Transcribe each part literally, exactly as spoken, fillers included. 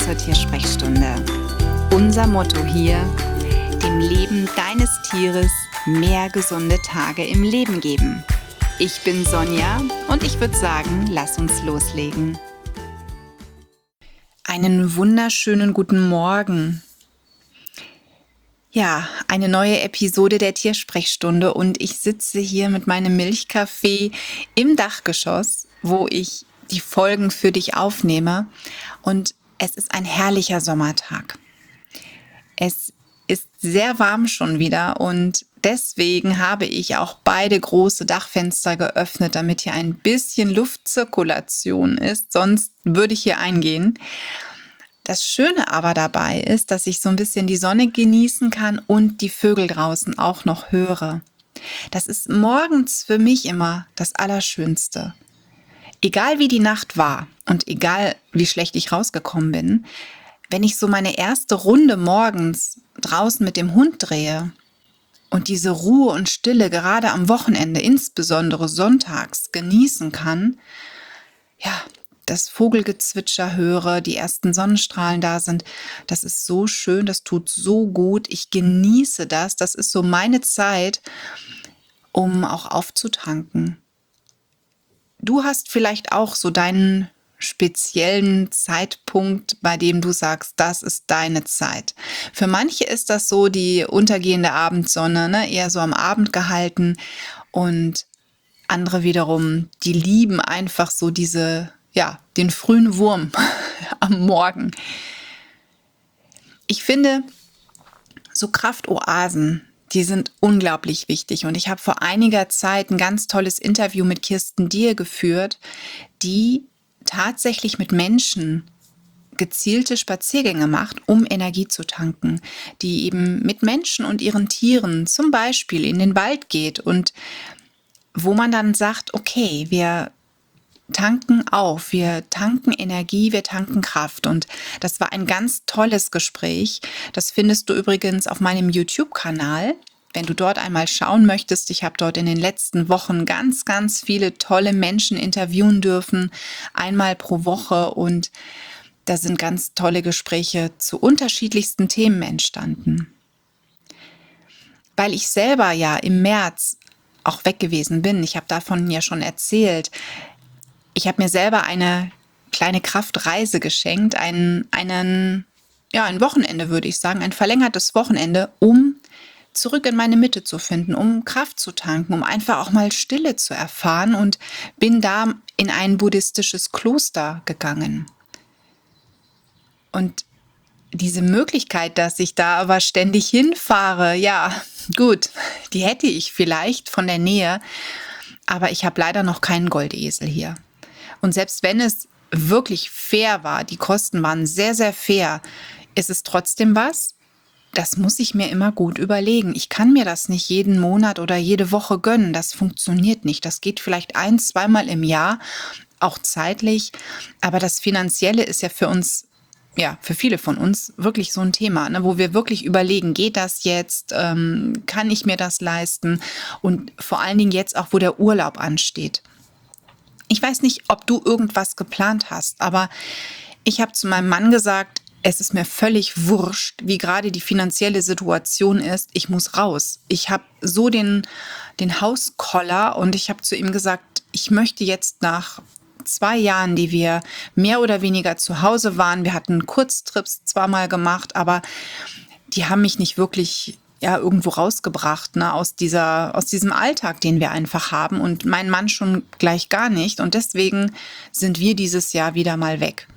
zur Tiersprechstunde. Unser Motto hier: dem Leben deines Tieres mehr gesunde Tage im Leben geben. Ich bin Sonja und ich würde sagen, lass uns loslegen. Einen wunderschönen guten Morgen. Ja, eine neue Episode der Tiersprechstunde und ich sitze hier mit meinem Milchkaffee im Dachgeschoss, wo ich die Folgen für dich aufnehme, und es ist ein herrlicher Sommertag. Es ist sehr warm schon wieder und deswegen habe ich auch beide große Dachfenster geöffnet, damit hier ein bisschen Luftzirkulation ist, sonst würde ich hier eingehen. Das Schöne aber dabei ist, dass ich so ein bisschen die Sonne genießen kann und die Vögel draußen auch noch höre. Das ist morgens für mich immer das Allerschönste. Egal wie die Nacht war und egal wie schlecht ich rausgekommen bin, wenn ich so meine erste Runde morgens draußen mit dem Hund drehe und diese Ruhe und Stille gerade am Wochenende, insbesondere sonntags, genießen kann, ja, das Vogelgezwitscher höre, die ersten Sonnenstrahlen da sind, das ist so schön, das tut so gut, ich genieße das, das ist so meine Zeit, um auch aufzutanken. Du hast vielleicht auch so deinen speziellen Zeitpunkt, bei dem du sagst, das ist deine Zeit. Für manche ist das so die untergehende Abendsonne, ne? Eher so am Abend gehalten, und andere wiederum, die lieben einfach so diese, ja, den frühen Wurm am Morgen. Ich finde, so Kraftoasen, die sind unglaublich wichtig. Und ich habe vor einiger Zeit ein ganz tolles Interview mit Kirsten Dier geführt, die tatsächlich mit Menschen gezielte Spaziergänge macht, um Energie zu tanken, die eben mit Menschen und ihren Tieren zum Beispiel in den Wald geht und wo man dann sagt, okay, wir tanken auf, wir tanken Energie, wir tanken Kraft. Und das war ein ganz tolles Gespräch. Das findest du übrigens auf meinem YouTube-Kanal, wenn du dort einmal schauen möchtest. Ich habe dort in den letzten Wochen ganz, ganz viele tolle Menschen interviewen dürfen, einmal pro Woche, und da sind ganz tolle Gespräche zu unterschiedlichsten Themen entstanden. Weil ich selber ja im März auch weg gewesen bin, ich habe davon ja schon erzählt, ich habe mir selber eine kleine Kraftreise geschenkt, einen, einen, ja, ein Wochenende würde ich sagen, ein verlängertes Wochenende, um zurück in meine Mitte zu finden, um Kraft zu tanken, um einfach auch mal Stille zu erfahren, und bin da in ein buddhistisches Kloster gegangen. Und diese Möglichkeit, dass ich da aber ständig hinfahre, ja, gut, die hätte ich vielleicht von der Nähe, aber ich habe leider noch keinen Goldesel hier. Und selbst wenn es wirklich fair war, die Kosten waren sehr, sehr fair, ist es trotzdem was, das muss ich mir immer gut überlegen. Ich kann mir das nicht jeden Monat oder jede Woche gönnen. Das funktioniert nicht. Das geht vielleicht ein-, zweimal im Jahr, auch zeitlich. Aber das Finanzielle ist ja für uns, ja, für viele von uns wirklich so ein Thema, ne, wo wir wirklich überlegen, geht das jetzt? Ähm, kann ich mir das leisten? Und vor allen Dingen jetzt auch, wo der Urlaub ansteht. Ich weiß nicht, ob du irgendwas geplant hast, aber ich habe zu meinem Mann gesagt, es ist mir völlig wurscht, wie gerade die finanzielle Situation ist. Ich muss raus. Ich habe so den, den Hauskoller, und ich habe zu ihm gesagt, ich möchte jetzt nach zwei Jahren, die wir mehr oder weniger zu Hause waren, wir hatten Kurztrips zwar mal gemacht, aber die haben mich nicht wirklich ja irgendwo rausgebracht, ne, aus dieser, aus diesem Alltag, den wir einfach haben, und mein Mann schon gleich gar nicht, und deswegen sind wir dieses Jahr wieder mal weg.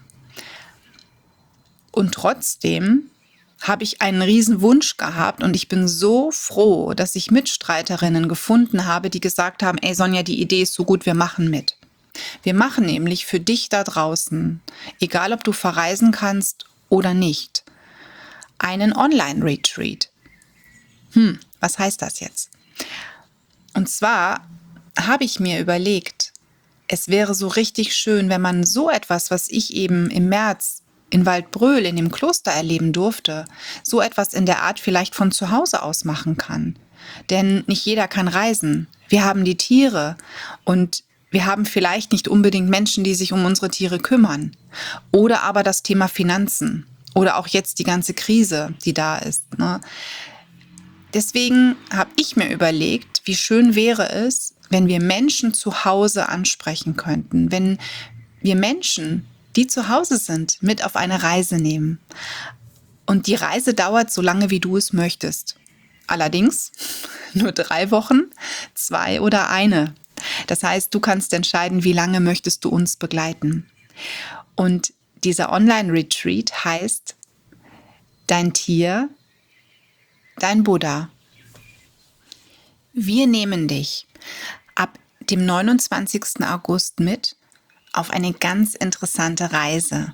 Und trotzdem habe ich einen riesen Wunsch gehabt, und ich bin so froh, dass ich Mitstreiterinnen gefunden habe, die gesagt haben, ey Sonja, die Idee ist so gut, wir machen mit. Wir machen nämlich für dich da draußen, egal ob du verreisen kannst oder nicht, einen Online-Retreat. Hm, was heißt das jetzt? Und zwar habe ich mir überlegt, es wäre so richtig schön, wenn man so etwas, was ich eben im März in Waldbröl in dem Kloster erleben durfte, so etwas in der Art vielleicht von zu Hause aus machen kann. Denn nicht jeder kann reisen. Wir haben die Tiere, und wir haben vielleicht nicht unbedingt Menschen, die sich um unsere Tiere kümmern. Oder aber das Thema Finanzen. Oder auch jetzt die ganze Krise, die da ist. Ne? Deswegen habe ich mir überlegt, wie schön wäre es, wenn wir Menschen zu Hause ansprechen könnten. Wenn wir Menschen, die zu Hause sind, mit auf eine Reise nehmen. Und die Reise dauert so lange, wie du es möchtest. Allerdings nur drei Wochen, zwei oder eine. Das heißt, du kannst entscheiden, wie lange möchtest du uns begleiten. Und dieser Online-Retreat heißt Dein Tier, dein Buddha. Wir nehmen dich ab dem neunundzwanzigsten August mit auf eine ganz interessante Reise.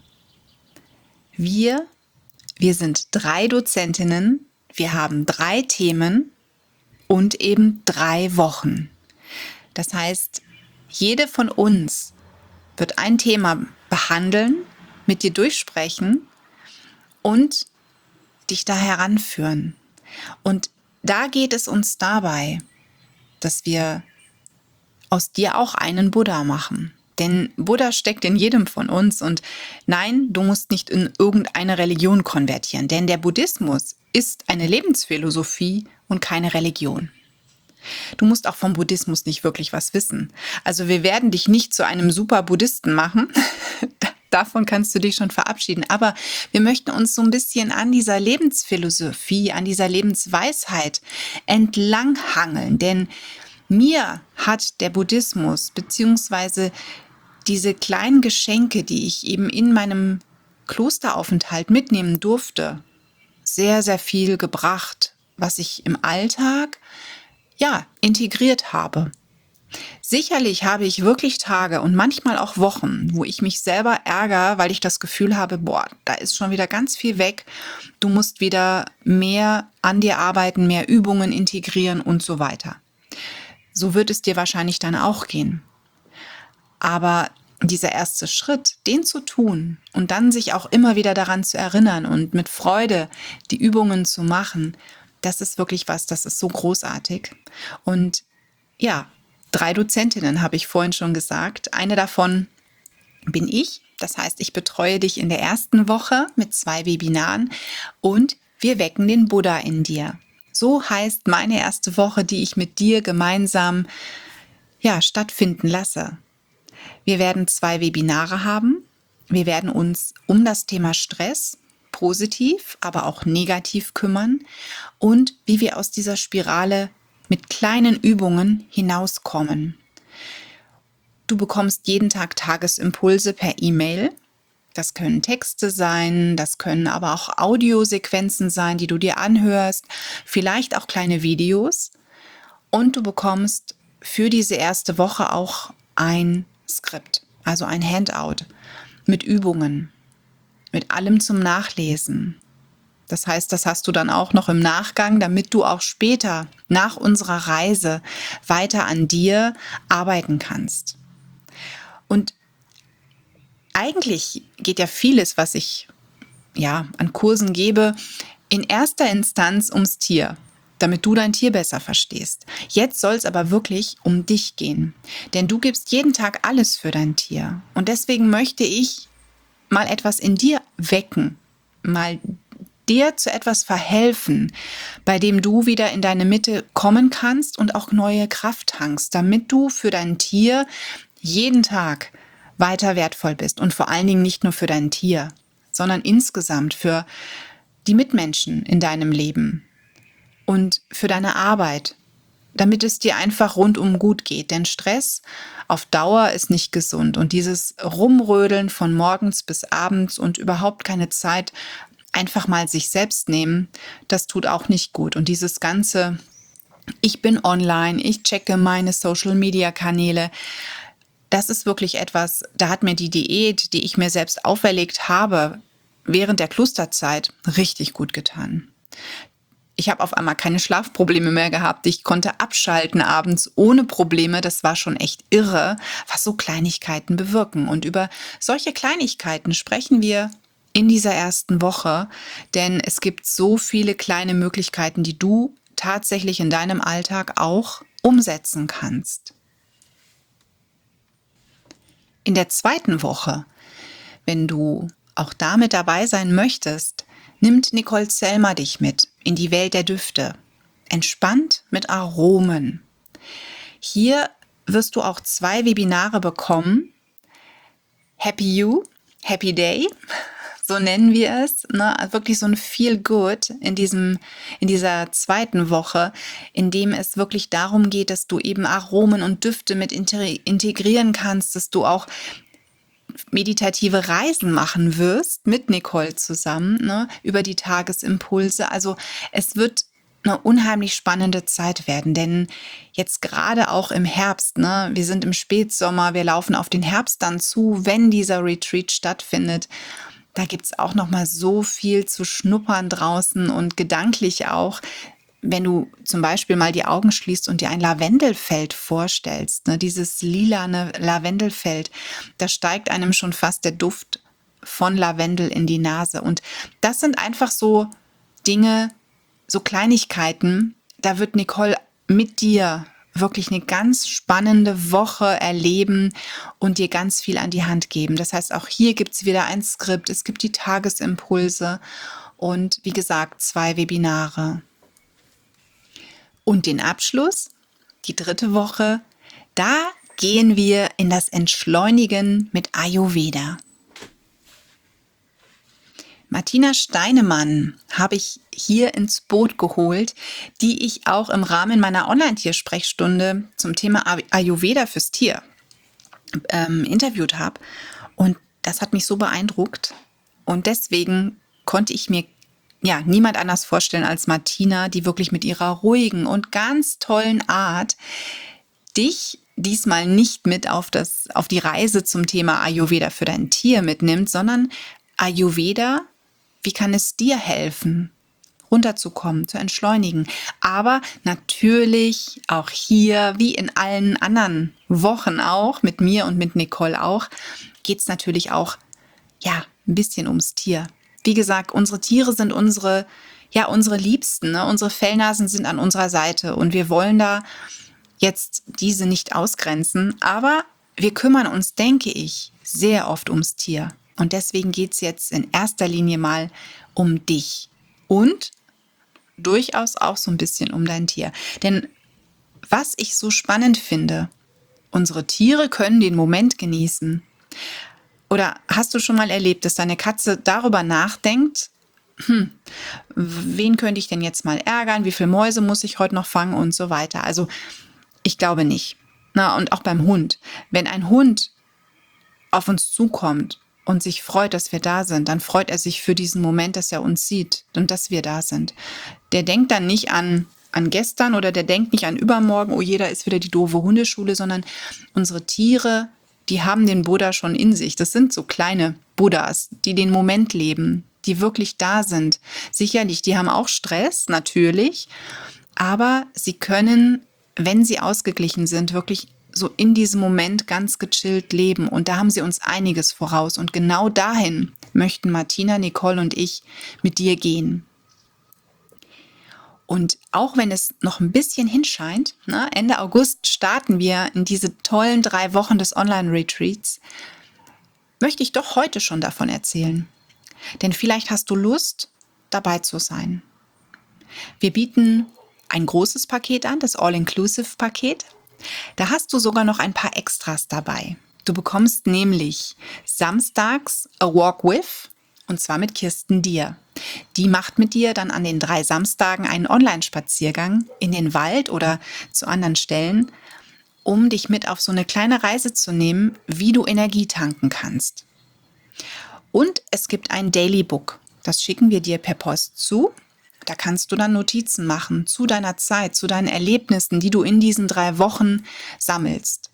Wir, wir sind drei Dozentinnen, wir haben drei Themen und eben drei Wochen. Das heißt, jede von uns wird ein Thema behandeln, mit dir durchsprechen und dich da heranführen. Und da geht es uns dabei, dass wir aus dir auch einen Buddha machen. Denn Buddha steckt in jedem von uns und nein, du musst nicht in irgendeine Religion konvertieren, denn der Buddhismus ist eine Lebensphilosophie und keine Religion. Du musst auch vom Buddhismus nicht wirklich was wissen. Also wir werden dich nicht zu einem super Buddhisten machen. Davon kannst du dich schon verabschieden. Aber wir möchten uns so ein bisschen an dieser Lebensphilosophie, an dieser Lebensweisheit entlanghangeln. Denn mir hat der Buddhismus beziehungsweise diese kleinen Geschenke, die ich eben in meinem Klosteraufenthalt mitnehmen durfte, sehr, sehr viel gebracht, was ich im Alltag ja, integriert habe. Sicherlich habe ich wirklich Tage und manchmal auch Wochen, wo ich mich selber ärgere, weil ich das Gefühl habe, boah, da ist schon wieder ganz viel weg. Du musst wieder mehr an dir arbeiten, mehr Übungen integrieren und so weiter. So wird es dir wahrscheinlich dann auch gehen. Aber dieser erste Schritt, den zu tun und dann sich auch immer wieder daran zu erinnern und mit Freude die Übungen zu machen, das ist wirklich was, das ist so großartig. Und ja, drei Dozentinnen habe ich vorhin schon gesagt. Eine davon bin ich. Das heißt, ich betreue dich in der ersten Woche mit zwei Webinaren und wir wecken den Buddha in dir. So heißt meine erste Woche, die ich mit dir gemeinsam ja, stattfinden lasse. Wir werden zwei Webinare haben. Wir werden uns um das Thema Stress positiv, aber auch negativ kümmern und wie wir aus dieser Spirale mit kleinen Übungen hinauskommen. Du bekommst jeden Tag Tagesimpulse per E-Mail. Das können Texte sein, das können aber auch Audiosequenzen sein, die du dir anhörst, vielleicht auch kleine Videos. Und du bekommst für diese erste Woche auch ein Skript, also ein Handout mit Übungen, mit allem zum Nachlesen. Das heißt, das hast du dann auch noch im Nachgang, damit du auch später nach unserer Reise weiter an dir arbeiten kannst. Und eigentlich geht ja vieles, was ich ja an Kursen gebe, in erster Instanz ums Tier, damit du dein Tier besser verstehst. Jetzt soll es aber wirklich um dich gehen, denn du gibst jeden Tag alles für dein Tier. Und deswegen möchte ich mal etwas in dir wecken, mal dir zu etwas verhelfen, bei dem du wieder in deine Mitte kommen kannst und auch neue Kraft tankst, damit du für dein Tier jeden Tag weiter wertvoll bist und vor allen Dingen nicht nur für dein Tier, sondern insgesamt für die Mitmenschen in deinem Leben und für deine Arbeit, damit es dir einfach rundum gut geht. Denn Stress auf Dauer ist nicht gesund und dieses Rumrödeln von morgens bis abends und überhaupt keine Zeit einfach mal sich selbst nehmen, das tut auch nicht gut. Und dieses ganze, ich bin online, ich checke meine Social-Media-Kanäle, das ist wirklich etwas, da hat mir die Diät, die ich mir selbst auferlegt habe, während der Klosterzeit richtig gut getan. Ich habe auf einmal keine Schlafprobleme mehr gehabt. Ich konnte abschalten abends ohne Probleme. Das war schon echt irre, was so Kleinigkeiten bewirken. Und über solche Kleinigkeiten sprechen wir in dieser ersten Woche, denn es gibt so viele kleine Möglichkeiten, die du tatsächlich in deinem Alltag auch umsetzen kannst. in der zweiten Woche, wenn du auch da mit dabei sein möchtest, nimmt Nicole Zelmer dich mit in die Welt der Düfte. Entspannt mit Aromen. Hier wirst du auch zwei Webinare bekommen. Happy You, Happy Day, so nennen wir es. Ne? Wirklich so ein Feel Good in diesem, in dieser zweiten Woche, in dem es wirklich darum geht, dass du eben Aromen und Düfte mit integrieren kannst, dass du auch meditative Reisen machen wirst mit Nicole zusammen, ne, über die Tagesimpulse. Also es wird eine unheimlich spannende Zeit werden, denn jetzt gerade auch im Herbst, ne, wir sind im Spätsommer, wir laufen auf den Herbst dann zu, wenn dieser Retreat stattfindet. Da gibt es auch noch mal so viel zu schnuppern draußen und gedanklich auch. Wenn du zum Beispiel mal die Augen schließt und dir ein Lavendelfeld vorstellst, ne, dieses lilane Lavendelfeld, da steigt einem schon fast der Duft von Lavendel in die Nase. Und das sind einfach so Dinge, so Kleinigkeiten, da wird Nicole mit dir wirklich eine ganz spannende Woche erleben und dir ganz viel an die Hand geben. Das heißt, auch hier gibt es wieder ein Skript, es gibt die Tagesimpulse und wie gesagt, zwei Webinare. Und den Abschluss, die dritte Woche, da gehen wir in das Entschleunigen mit Ayurveda. Martina Steinemann habe ich hier ins Boot geholt, die ich auch im Rahmen meiner Online-Tiersprechstunde zum Thema Ayurveda fürs Tier ähm, interviewt habe. Und das hat mich so beeindruckt. Und deswegen konnte ich mir ja, niemand anders vorstellen als Martina, die wirklich mit ihrer ruhigen und ganz tollen Art dich diesmal nicht mit auf das, auf die Reise zum Thema Ayurveda für dein Tier mitnimmt, sondern Ayurveda, wie kann es dir helfen, runterzukommen, zu entschleunigen? Aber natürlich auch hier, wie in allen anderen Wochen auch, mit mir und mit Nicole auch, geht es natürlich auch, ja, ein bisschen ums Tier. Wie gesagt, unsere Tiere sind unsere, ja, unsere Liebsten, ne? Unsere Fellnasen sind an unserer Seite und wir wollen da jetzt diese nicht ausgrenzen, aber wir kümmern uns, denke ich, sehr oft ums Tier. Und deswegen geht es jetzt in erster Linie mal um dich und durchaus auch so ein bisschen um dein Tier. Denn was ich so spannend finde, unsere Tiere können den Moment genießen. Oder hast du schon mal erlebt, dass deine Katze darüber nachdenkt, hm, wen könnte ich denn jetzt mal ärgern, wie viele Mäuse muss ich heute noch fangen und so weiter. Also ich glaube nicht. Na, und auch beim Hund. Wenn ein Hund auf uns zukommt und sich freut, dass wir da sind, dann freut er sich für diesen Moment, dass er uns sieht und dass wir da sind. Der denkt dann nicht an, an gestern oder der denkt nicht an übermorgen, oh je, da ist wieder die doofe Hundeschule, sondern unsere Tiere, die haben den Buddha schon in sich. Das sind so kleine Buddhas, die den Moment leben, die wirklich da sind. Sicherlich, die haben auch Stress, natürlich, aber sie können, wenn sie ausgeglichen sind, wirklich so in diesem Moment ganz gechillt leben. Und da haben sie uns einiges voraus. Und genau dahin möchten Martina, Nicole und ich mit dir gehen. Und auch wenn es noch ein bisschen hinscheint, ne, Ende August starten wir in diese tollen drei Wochen des Online-Retreats, möchte ich doch heute schon davon erzählen. Denn vielleicht hast du Lust, dabei zu sein. Wir bieten ein großes Paket an, das All-Inclusive-Paket. Da hast du sogar noch ein paar Extras dabei. Du bekommst nämlich samstags A Walk With, und zwar mit Kirsten Dier. Die macht mit dir dann an den drei Samstagen einen Online-Spaziergang in den Wald oder zu anderen Stellen, um dich mit auf so eine kleine Reise zu nehmen, wie du Energie tanken kannst. Und es gibt ein Daily Book. Das schicken wir dir per Post zu. Da kannst du dann Notizen machen zu deiner Zeit, zu deinen Erlebnissen, die du in diesen drei Wochen sammelst.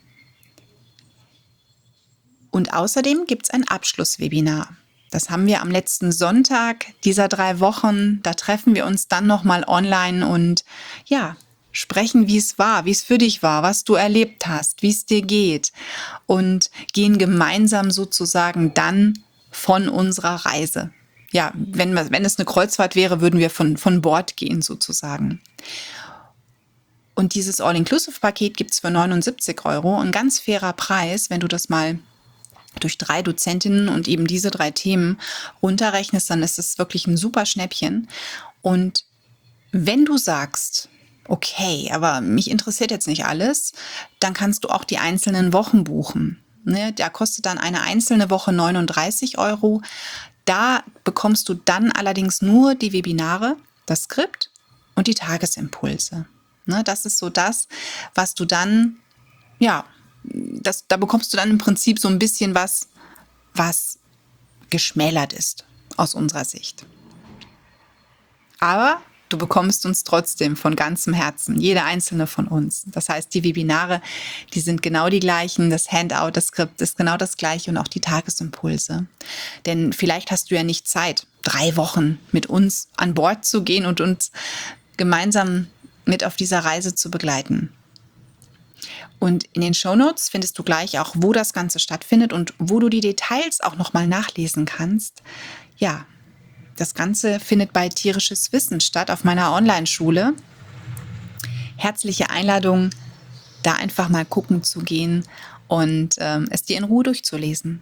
Und außerdem gibt es ein Abschlusswebinar. Das haben wir am letzten Sonntag dieser drei Wochen. Da treffen wir uns dann nochmal online und ja, sprechen, wie es war, wie es für dich war, was du erlebt hast, wie es dir geht und gehen gemeinsam sozusagen dann von unserer Reise. Ja, wenn, wenn es eine Kreuzfahrt wäre, würden wir von, von Bord gehen sozusagen. Und dieses All-Inclusive-Paket gibt es für neunundsiebzig Euro. Ein ganz fairer Preis, wenn du das mal durch drei Dozentinnen und eben diese drei Themen runterrechnest, dann ist es wirklich ein super Schnäppchen. Und wenn du sagst, okay, aber mich interessiert jetzt nicht alles, dann kannst du auch die einzelnen Wochen buchen. Ne, da kostet dann eine einzelne Woche neununddreißig Euro. Da bekommst du dann allerdings nur die Webinare, das Skript und die Tagesimpulse. Ne, das ist so das, was du dann, ja, das, da bekommst du dann im Prinzip so ein bisschen was, was geschmälert ist aus unserer Sicht. Aber du bekommst uns trotzdem von ganzem Herzen, jede einzelne von uns. Das heißt, die Webinare, die sind genau die gleichen, das Handout, das Skript ist genau das gleiche und auch die Tagesimpulse. Denn vielleicht hast du ja nicht Zeit, drei Wochen mit uns an Bord zu gehen und uns gemeinsam mit auf dieser Reise zu begleiten. Und in den Shownotes findest du gleich auch, wo das Ganze stattfindet und wo du die Details auch nochmal nachlesen kannst. Ja, das Ganze findet bei Tierisches Wissen statt, auf meiner Online-Schule. Herzliche Einladung, da einfach mal gucken zu gehen und ähm, es dir in Ruhe durchzulesen.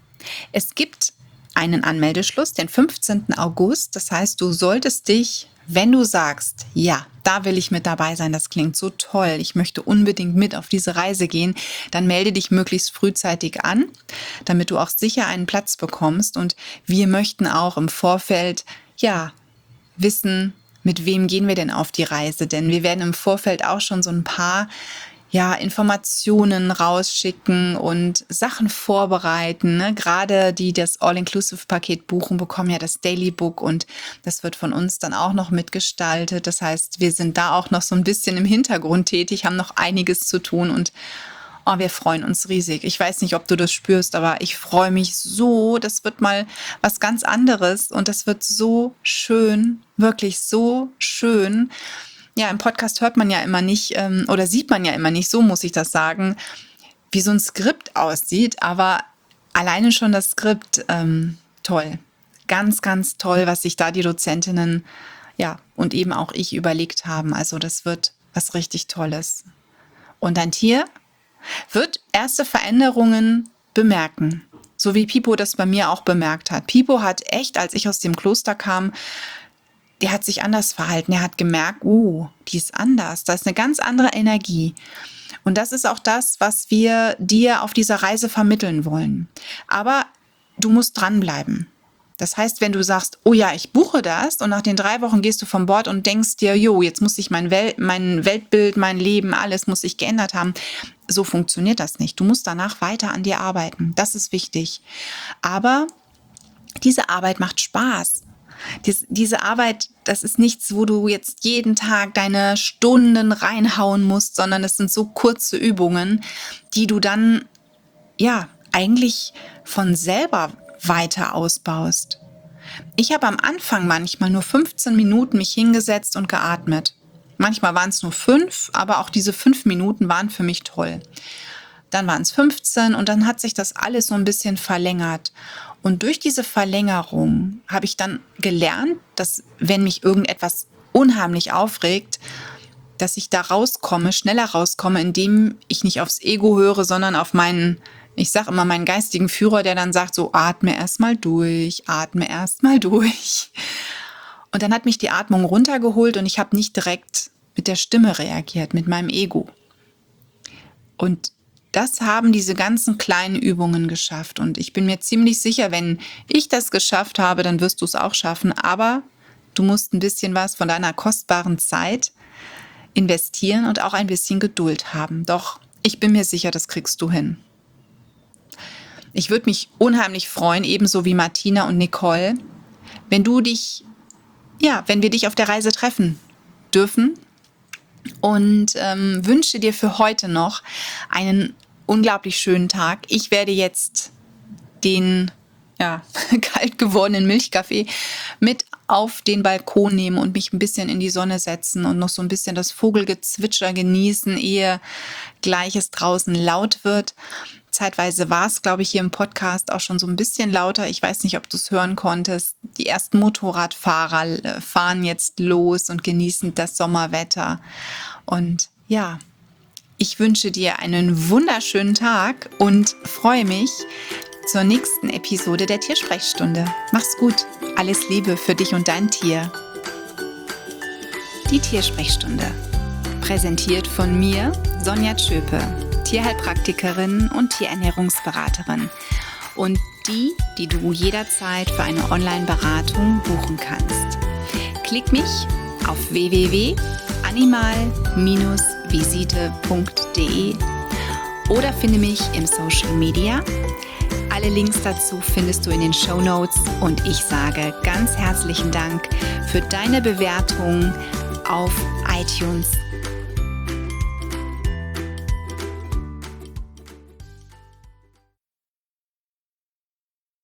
Es gibt einen Anmeldeschluss, den fünfzehnten August. Das heißt, du solltest dich, wenn du sagst, ja, da will ich mit dabei sein, das klingt so toll, ich möchte unbedingt mit auf diese Reise gehen, dann melde dich möglichst frühzeitig an, damit du auch sicher einen Platz bekommst. Und wir möchten auch im Vorfeld, ja, wissen, mit wem gehen wir denn auf die Reise, denn wir werden im Vorfeld auch schon so ein paar ja, Informationen rausschicken und Sachen vorbereiten. Ne? Gerade die das All-Inclusive-Paket buchen, bekommen ja das Daily Book und das wird von uns dann auch noch mitgestaltet. Das heißt, wir sind da auch noch so ein bisschen im Hintergrund tätig, haben noch einiges zu tun und oh, wir freuen uns riesig. Ich weiß nicht, ob du das spürst, aber ich freue mich so. Das wird mal was ganz anderes und das wird so schön, wirklich so schön. Ja, im Podcast hört man ja immer nicht ähm, oder sieht man ja immer nicht, so muss ich das sagen, wie so ein Skript aussieht. Aber alleine schon das Skript, ähm, toll. Ganz, ganz toll, was sich da die Dozentinnen, ja, und eben auch ich überlegt haben. Also das wird was richtig Tolles. Und dein Tier wird erste Veränderungen bemerken. So wie Pipo das bei mir auch bemerkt hat. Pipo hat echt, als ich aus dem Kloster kam, der hat sich anders verhalten. Er hat gemerkt, oh, die ist anders. Da ist eine ganz andere Energie. Und das ist auch das, was wir dir auf dieser Reise vermitteln wollen. Aber du musst dranbleiben. Das heißt, wenn du sagst, oh ja, ich buche das und nach den drei Wochen gehst du vom Bord und denkst dir, jo, jetzt muss sich mein, Wel- mein Weltbild, mein Leben, alles muss sich geändert haben. So funktioniert das nicht. Du musst danach weiter an dir arbeiten. Das ist wichtig. Aber diese Arbeit macht Spaß. Dies, diese Arbeit, das ist nichts, wo du jetzt jeden Tag deine Stunden reinhauen musst, sondern es sind so kurze Übungen, die du dann, ja, eigentlich von selber weiter ausbaust. Ich habe am Anfang manchmal nur fünfzehn Minuten mich hingesetzt und geatmet. Manchmal waren es nur fünf, aber auch diese fünf Minuten waren für mich toll. Dann waren es fünfzehn und dann hat sich das alles so ein bisschen verlängert. Und durch diese Verlängerung habe ich dann gelernt, dass wenn mich irgendetwas unheimlich aufregt, dass ich da rauskomme, schneller rauskomme, indem ich nicht aufs Ego höre, sondern auf meinen, ich sage immer, meinen geistigen Führer, der dann sagt, so atme erstmal durch, atme erstmal durch. Und dann hat mich die Atmung runtergeholt und ich habe nicht direkt mit der Stimme reagiert, mit meinem Ego. Und das haben diese ganzen kleinen Übungen geschafft. Und ich bin mir ziemlich sicher, wenn ich das geschafft habe, dann wirst du es auch schaffen. Aber du musst ein bisschen was von deiner kostbaren Zeit investieren und auch ein bisschen Geduld haben. Doch ich bin mir sicher, das kriegst du hin. Ich würde mich unheimlich freuen, ebenso wie Martina und Nicole, wenn du dich, ja, wenn wir dich auf der Reise treffen dürfen. Und ähm, wünsche dir für heute noch einen unglaublich schönen Tag. Ich werde jetzt den ja, kalt gewordenen Milchkaffee mit auf den Balkon nehmen und mich ein bisschen in die Sonne setzen und noch so ein bisschen das Vogelgezwitscher genießen, ehe gleich es draußen laut wird. Zeitweise war es, glaube ich, hier im Podcast auch schon so ein bisschen lauter. Ich weiß nicht, ob du es hören konntest. Die ersten Motorradfahrer fahren jetzt los und genießen das Sommerwetter. Und Ja, ich wünsche dir einen wunderschönen Tag und freue mich zur nächsten Episode der Tiersprechstunde. Mach's gut. Alles Liebe für dich und dein Tier. Die Tiersprechstunde. Präsentiert von mir, Sonja Tschöpe, Tierheilpraktikerin und Tierernährungsberaterin. Und die, die du jederzeit für eine Online-Beratung buchen kannst. Klick mich auf w w w punkt animal visite punkt de oder finde mich im Social Media. Alle Links dazu findest du in den Shownotes und ich sage ganz herzlichen Dank für deine Bewertung auf iTunes